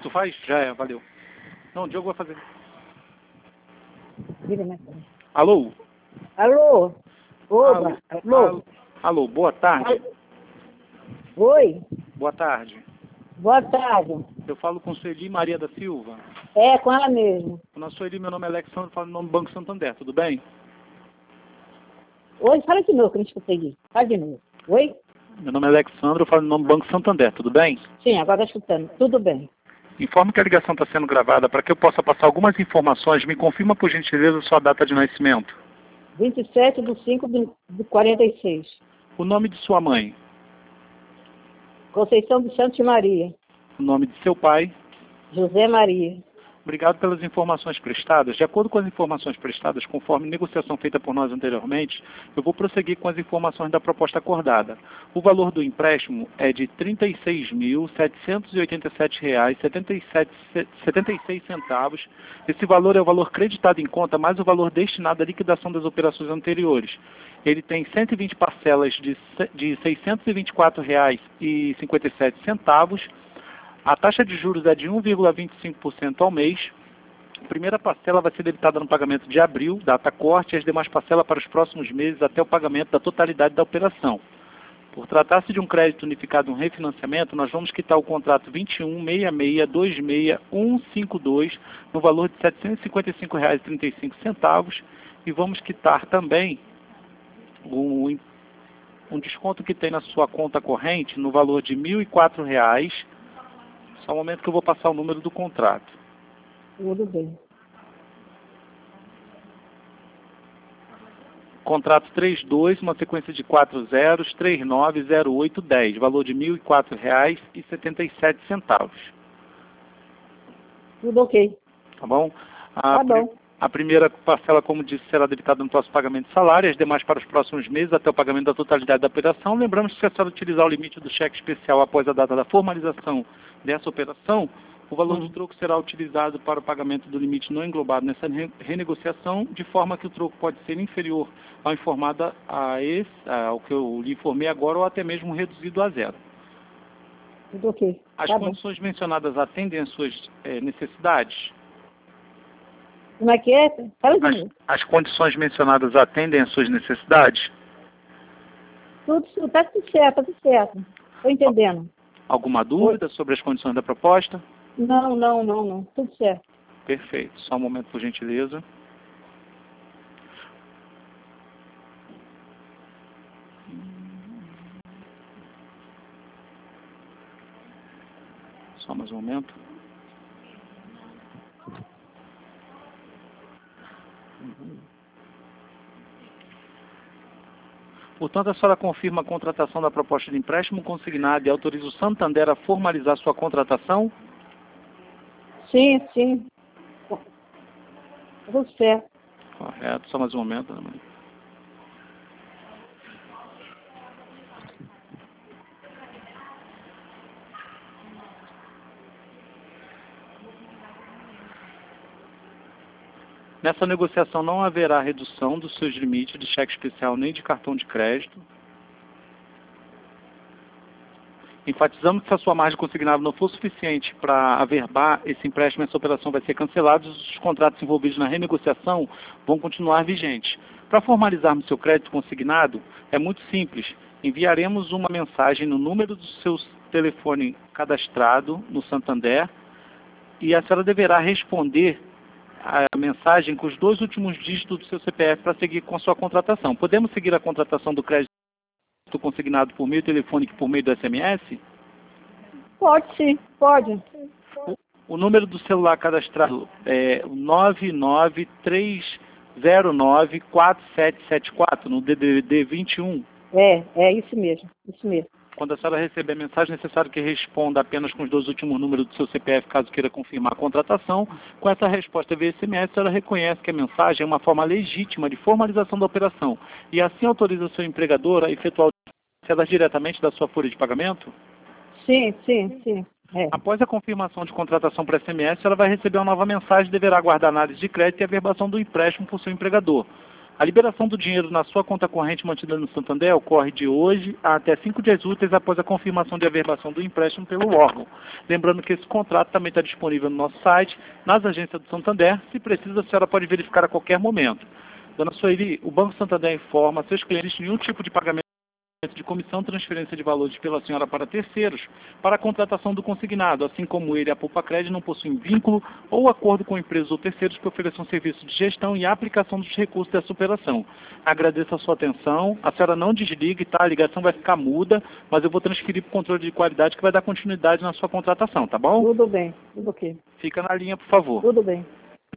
Tu faz? Já é, valeu. Não, o Diogo vai fazer. Alô? Alô? Oba, alô? Alô, boa tarde. Oi? Boa tarde. Boa tarde. Eu falo com Sueli Maria da Silva. É, com ela mesmo. Dona Sueli, meu nome é Alexandre, falo no nome do Banco Santander, tudo bem? Oi, fala de novo que eu não escutei. Fala de novo. Oi? Meu nome é Alexandre, eu falo no nome do Banco Santander, tudo bem? Sim, agora estou escutando. Tudo bem. Informe que a ligação está sendo gravada para que eu possa passar algumas informações. Me confirma, por gentileza, sua data de nascimento. 27/5/46. O nome de sua mãe. Conceição de Santos Maria. O nome de seu pai. José Maria. Obrigado pelas informações prestadas. De acordo com as informações prestadas, conforme negociação feita por nós anteriormente, eu vou prosseguir com as informações da proposta acordada. O valor do empréstimo é de R$ 36.787,76. Esse valor é o valor creditado em conta, mais o valor destinado à liquidação das operações anteriores. Ele tem 120 parcelas de R$ 624,57. A taxa de juros é de 1,25% ao mês. A primeira parcela vai ser debitada no pagamento de abril, data corte, e as demais parcelas para os próximos meses até o pagamento da totalidade da operação. Por tratar-se de um crédito unificado, um refinanciamento, nós vamos quitar o contrato 21.6626152 no valor de R$ 755,35 e vamos quitar também um desconto que tem na sua conta corrente no valor de R$ 1.004. Só um momento que eu vou passar o número do contrato. Tudo bem. Contrato 32, uma sequência de 4 zeros, 390810, valor de R$ 1.004,77. Tudo ok. Tá bom? Tá bom. A primeira parcela, como disse, será debitada no próximo pagamento de salário, as demais para os próximos meses, até o pagamento da totalidade da operação. Lembramos que se a senhora utilizar o limite do cheque especial após a data da formalização dessa operação, o valor do troco será utilizado para o pagamento do limite não englobado nessa renegociação, de forma que o troco pode ser inferior ao informado ao que eu lhe informei agora, ou até mesmo reduzido a zero. Tudo ok. As Tá condições mencionadas atendem às suas necessidades? Como é que é? Fala de novo. As condições mencionadas atendem às suas necessidades? Tá tudo certo, tá tudo certo. Estou entendendo. Alguma dúvida sobre as condições da proposta? Não. Tudo certo. Perfeito. Só um momento, por gentileza. Só mais um momento. Portanto, a senhora confirma a contratação da proposta de empréstimo consignado e autoriza o Santander a formalizar sua contratação? Sim. Tudo certo. Correto. Só mais um momento, Ana Maria. Nessa negociação não haverá redução dos seus limites de cheque especial nem de cartão de crédito. Enfatizamos que se a sua margem consignada não for suficiente para averbar esse empréstimo, essa operação vai ser cancelada e os contratos envolvidos na renegociação vão continuar vigentes. Para formalizarmos seu crédito consignado, é muito simples. Enviaremos uma mensagem no número do seu telefone cadastrado no Santander e a senhora deverá responder a mensagem com os 2 últimos dígitos do seu CPF para seguir com a sua contratação. Podemos seguir a contratação do crédito consignado por meio telefônico e por meio do SMS? Pode sim, pode. O número do celular cadastrado é 993094774, no DDD 21. É isso mesmo. Quando a senhora receber a mensagem, é necessário que responda apenas com os 2 últimos números do seu CPF, caso queira confirmar a contratação. Com essa resposta via SMS, a senhora reconhece que a mensagem é uma forma legítima de formalização da operação e assim autoriza o seu empregador a efetuar parcelas diretamente da sua folha de pagamento? Sim. É. Após a confirmação de contratação por SMS, ela vai receber uma nova mensagem e deverá aguardar análise de crédito e averbação do empréstimo por seu empregador. A liberação do dinheiro na sua conta corrente mantida no Santander ocorre de hoje a até 5 dias úteis após a confirmação de averbação do empréstimo pelo órgão. Lembrando que esse contrato também está disponível no nosso site, nas agências do Santander. Se precisa, a senhora pode verificar a qualquer momento. Dona Sueli, o Banco Santander informa a seus clientes nenhum tipo de pagamento de comissão, transferência de valores pela senhora para terceiros para a contratação do consignado, assim como ele e a Poupa Crédito não possuem vínculo ou acordo com empresas ou terceiros que ofereçam serviço de gestão e aplicação dos recursos dessa operação. Agradeço a sua atenção. A senhora não desligue, tá? A ligação vai ficar muda, mas eu vou transferir para o controle de qualidade que vai dar continuidade na sua contratação, tá bom? Tudo bem, tudo ok. Fica na linha, por favor. Tudo bem.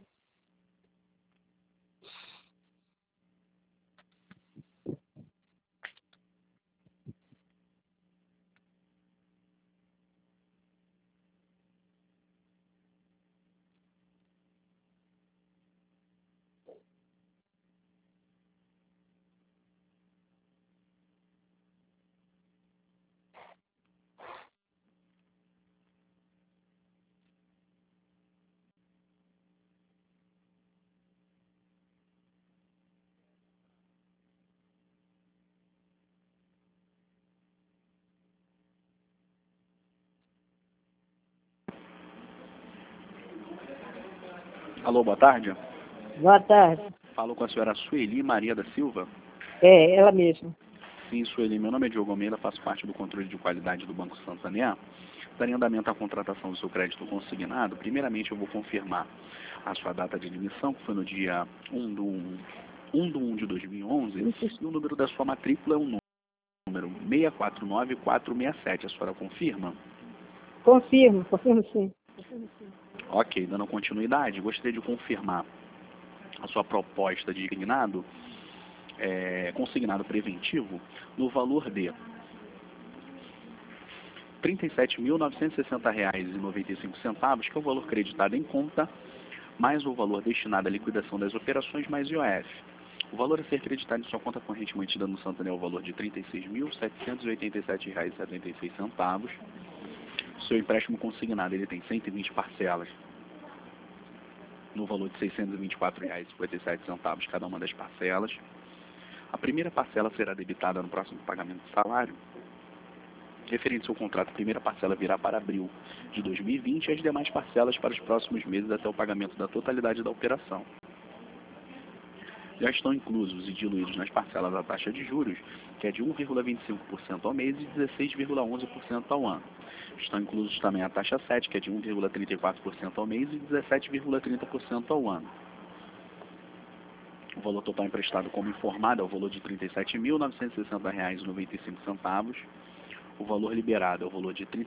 Alô, boa tarde. Boa tarde. Falo com a senhora Sueli Maria da Silva. É, ela mesma. Sim, Sueli, meu nome é Diogo Almeida, faço parte do controle de qualidade do Banco Santander. Daria andamento à contratação do seu crédito consignado. Primeiramente, eu vou confirmar a sua data de admissão, que foi no dia 1/1 de 2011, e o número da sua matrícula é o número 649467. A senhora confirma? Confirmo sim. Ok, dando continuidade, gostaria de confirmar a sua proposta de consignado preventivo no valor de R$ 37.960,95, que é o valor creditado em conta, mais o valor destinado à liquidação das operações, mais IOF. O valor a ser creditado em sua conta corrente mantida no Santander é o valor de R$ 36.787,76. O seu empréstimo consignado ele tem 120 parcelas, no valor de R$ 624,57 cada uma das parcelas. A primeira parcela será debitada no próximo pagamento do salário. Referente ao contrato, a primeira parcela virá para abril de 2020 e as demais parcelas para os próximos meses até o pagamento da totalidade da operação. Já estão inclusos e diluídos nas parcelas a taxa de juros, que é de 1,25% ao mês e 16,11% ao ano. Estão inclusos também a taxa 7, que é de 1,34% ao mês e 17,30% ao ano. O valor total emprestado como informado é o valor de R$ 37.960,95. O valor liberado é o valor de R$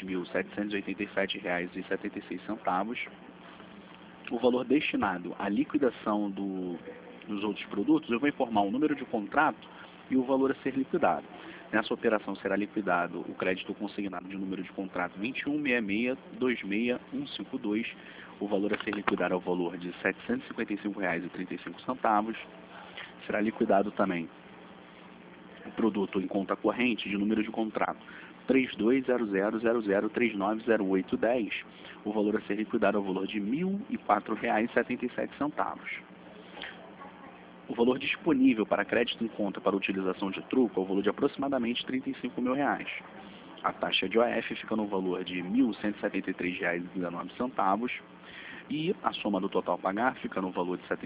36.787,76. O valor destinado à liquidação dos outros produtos, eu vou informar o número de contrato e o valor a ser liquidado. Nessa operação será liquidado o crédito consignado de número de contrato 2166265152. O valor a ser liquidado é o valor de R$ 755,35. Será liquidado também o produto em conta corrente de número de contrato 320000390810. O valor a ser liquidado é o valor de R$ 1.004,77. O valor disponível para crédito em conta para utilização de truco é o valor de aproximadamente R$ 35 mil. A taxa de OF fica no valor de R$ 1.173,19 e a soma do total a pagar fica no valor de R$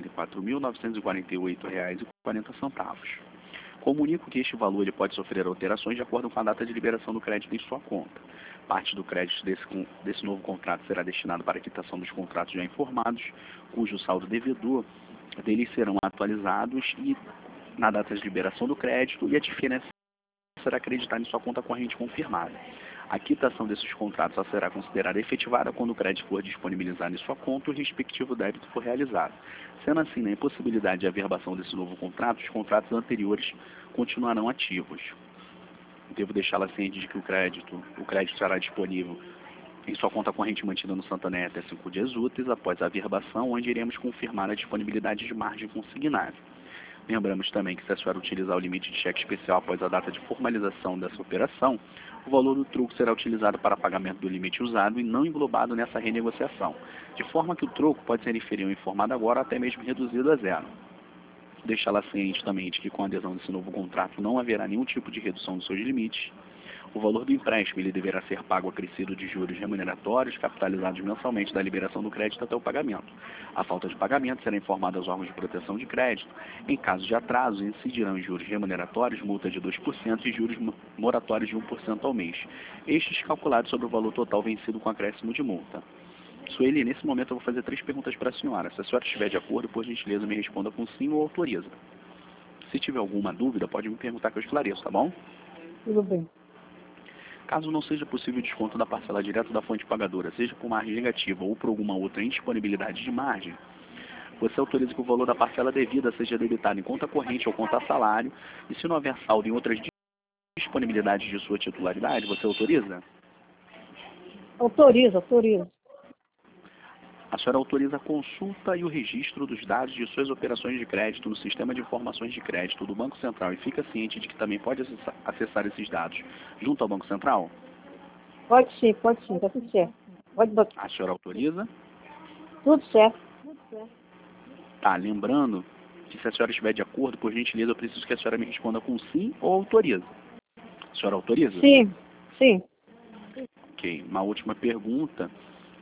74.948,40. Comunico que este valor ele pode sofrer alterações de acordo com a data de liberação do crédito em sua conta. Parte do crédito desse novo contrato será destinado para a quitação dos contratos já informados, cujo saldo devedor deles serão atualizados e na data de liberação do crédito, e a diferença será acreditada em sua conta corrente confirmada. A quitação desses contratos só será considerada efetivada quando o crédito for disponibilizado em sua conta e o respectivo débito for realizado. Sendo assim, na impossibilidade de averbação desse novo contrato, os contratos anteriores continuarão ativos. Devo deixá-la ciente de que o crédito será disponível em sua conta corrente mantida no Santander até 5 dias úteis após a averbação, onde iremos confirmar a disponibilidade de margem consignada. Lembramos também que se a senhora utilizar o limite de cheque especial após a data de formalização dessa operação, o valor do troco será utilizado para pagamento do limite usado e não englobado nessa renegociação, de forma que o troco pode ser inferior informado agora ou até mesmo reduzido a zero. deixá-la ciente também de que com a adesão desse novo contrato não haverá nenhum tipo de redução dos seus limites. O valor do empréstimo ele deverá ser pago acrescido de juros remuneratórios, capitalizados mensalmente da liberação do crédito até o pagamento. A falta de pagamento será informada aos órgãos de proteção de crédito. Em caso de atraso, incidirão em juros remuneratórios, multa de 2% e juros moratórios de 1% ao mês. Estes calculados sobre o valor total vencido com acréscimo de multa. Sueli, nesse momento eu vou fazer 3 perguntas para a senhora. Se a senhora estiver de acordo, por gentileza, me responda com sim ou autoriza. Se tiver alguma dúvida, pode me perguntar que eu esclareço, tá bom? Tudo bem. Caso não seja possível o desconto da parcela direto da fonte pagadora, seja por margem negativa ou por alguma outra indisponibilidade de margem, você autoriza que o valor da parcela devida seja debitado em conta corrente ou conta salário, e se não houver saldo em outras disponibilidades de sua titularidade, você autoriza? Autoriza, autoriza. A senhora autoriza a consulta e o registro dos dados de suas operações de crédito no Sistema de Informações de Crédito do Banco Central e fica ciente de que também pode acessar esses dados junto ao Banco Central? Pode sim, tá tudo certo. Pode botar. A senhora autoriza? Tudo certo. Tá, lembrando que se a senhora estiver de acordo, por gentileza, eu preciso que a senhora me responda com sim ou autoriza. A senhora autoriza? Sim, sim. Ok, uma última pergunta.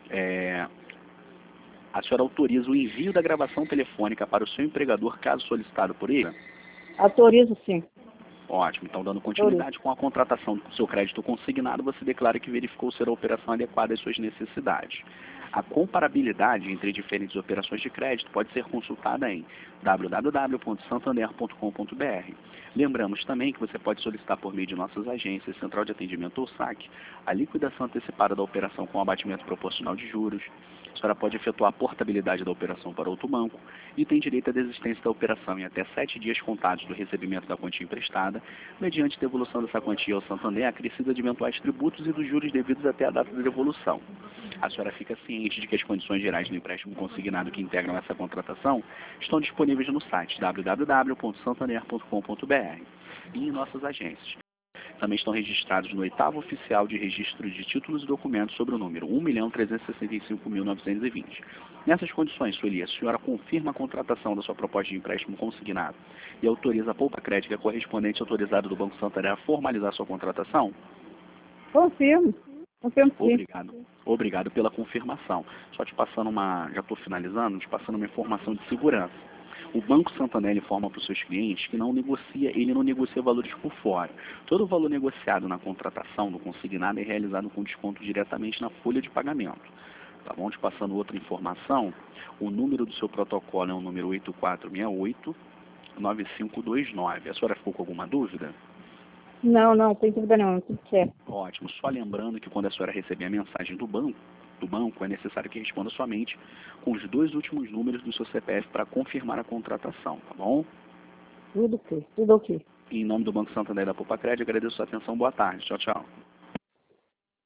A senhora autoriza o envio da gravação telefônica para o seu empregador, caso solicitado por ele? Autorizo sim. Ótimo. Então, dando continuidade com a contratação do seu crédito consignado, você declara que verificou ser a operação adequada às suas necessidades. A comparabilidade entre diferentes operações de crédito pode ser consultada em www.santander.com.br. Lembramos também que você pode solicitar por meio de nossas agências, Central de Atendimento ou SAC, a liquidação antecipada da operação com abatimento proporcional de juros. A senhora pode efetuar a portabilidade da operação para outro banco e tem direito à desistência da operação em até 7 dias contados do recebimento da quantia emprestada, mediante devolução dessa quantia ao Santander acrescida de eventuais tributos e dos juros devidos até a data da devolução. A senhora fica ciente de que as condições gerais do empréstimo consignado que integram essa contratação estão disponíveis no site www.santander.com.br e em nossas agências. Também estão registrados no 8º Oficial de Registro de Títulos e Documentos sobre o número 1.365.920. Nessas condições, Sueli, a senhora confirma a contratação da sua proposta de empréstimo consignado e autoriza a polpa crédita correspondente autorizada do Banco Santander a formalizar sua contratação? Confirmo. Confirmo sim. Obrigado. Obrigado pela confirmação. Só te passando já estou finalizando, te passando uma informação de segurança. O Banco Santander informa para os seus clientes que ele não negocia valores por fora. Todo o valor negociado na contratação do consignado é realizado com desconto diretamente na folha de pagamento. Tá bom? Te passando outra informação, o número do seu protocolo é o número 8468-9529. A senhora ficou com alguma dúvida? Não, tem dúvida não, tudo certo. Ótimo. Só lembrando que quando a senhora receber a mensagem do banco, é necessário que responda somente com os 2 últimos números do seu CPF para confirmar a contratação, tá bom? Tudo ok. Em nome do Banco Santander da Poupa Crédito, agradeço a sua atenção. Boa tarde. Tchau, tchau.